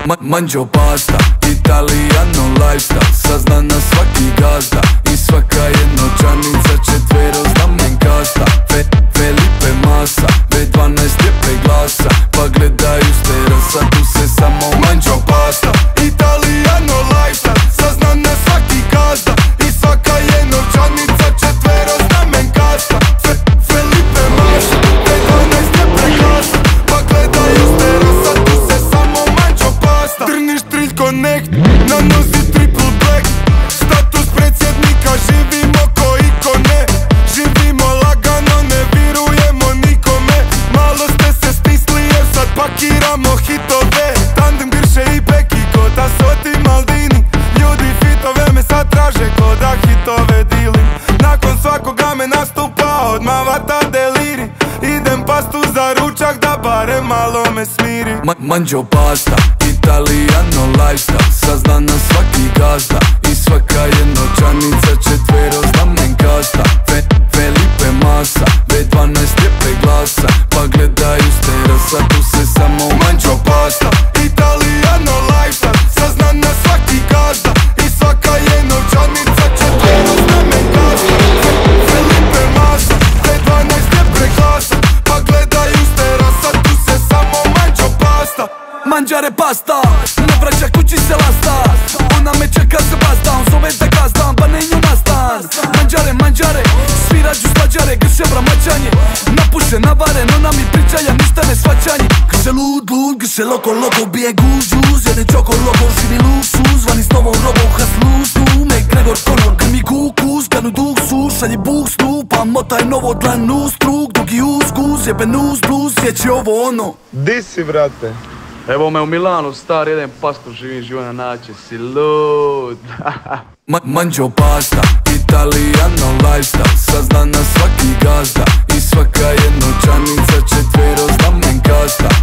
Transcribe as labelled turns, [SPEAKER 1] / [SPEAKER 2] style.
[SPEAKER 1] Manđo pasta, Italijano lifestyle, sazna na svaki gazda i svaka je novčanica četvero znamenkasta. Felipe Masa, B12 lijepe glasa, pa gledaju s terasa, tu se samo manđo pasta. Italijano lifestyle, sazna na svaki gazda i svaka je novčanica četvero znamenkasta. Felipe Masa, B12 lijepe glasa, pa gledaju s terasa, tu se samo manđo pasta. Drniš Trill Connect, na nozi triple black, status predsjednika, živimo ko ikone. Živimo lagano, ne virujemo nikome. Malo ste se stisli jer sad pakiramo hitove. Tandem Grše i Beki, ko da Soti Maldini. Ljudi fitove me sad traže, ko da hitove dilim. Nakon svakoga me nastupa, odmah vata deliri. Idem pastu za ručak da barem malo me smiri. Manđo pasta, Italijano lifestyle, sazna na svaki gazda i svaka je novčanica četvero znamenkasta. Felipe Masa, B12 lijepe glasa, pa gledaju s terasa, tu se samo manđo pasta. Italijano lifestyle, sazna na svaki gazda i svaka je novčanica četvero znamenkasta. Felipe Masa, B12 lijepe glasa, pa gledaju s terasa, tu se samo manđo pasta. Manđare pasta, ne vraća kući se lasta, ona me čeka se basta, on zove da gazdam, pa ne nju nastan. Manđare, svirađu slađare, Grše bramačanje, napuše, navaren, ona mi priča, ja ništa ne svačanje. Grše lud, Grše loko, bije gužuz, jedan čoko loko, živi luksus, vani s novom robom, haslus, McGregor, Conor, krmi kukus, ganu duh su, šalji buh snu, pa motaj novo dlanu, struk, dugi uzguz, jebe nus, blues, sjeći ovo ono.
[SPEAKER 2] Di si, brate?
[SPEAKER 3] Evo me u Milanu, star, jedan pastor, živim život na način, si lud.
[SPEAKER 1] Manđo pasta, Italijano lifestyle, sazna na svaki gazda i svaka je novčanica četvero znamenkasta.